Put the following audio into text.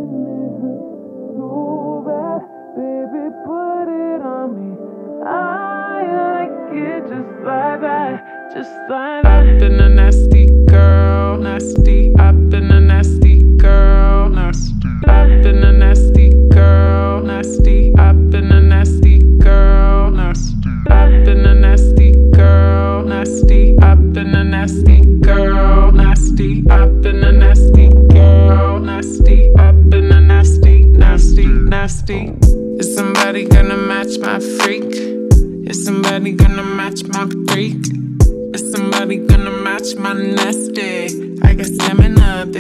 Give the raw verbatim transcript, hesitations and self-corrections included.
So bad, baby, put it on me. I like it just like that, just like that. I've been a nasty girl, nasty. I've been a nasty girl, nasty. I've been a nasty girl, nasty. I've been a nasty girl, nasty. I've been a nasty girl, nasty. I've been a nasty girl, nasty. I've been a nasty girl, nasty. I've been a nasty, nasty, nasty. Is somebody gonna match my freak? Is somebody gonna match my freak? Is somebody gonna match my nasty? I got stamina,